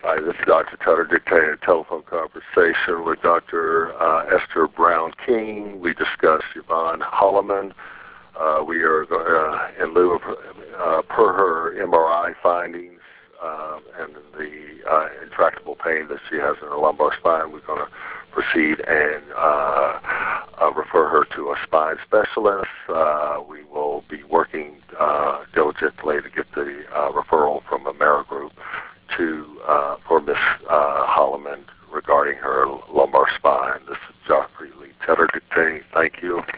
Hi, this is Dr. Tedder dictating a telephone conversation with Dr. Esther Brown King. We discussed Yvonne Holloman. We are, in lieu of, per her MRI findings and the intractable pain that she has in her lumbar spine, we're going to proceed and refer her to a spine specialist. We will be working diligently to get the referral from Amerigroup for Ms. Holloman regarding her lumbar spine. This is Dr. Lee Tedder dictating. Thank you.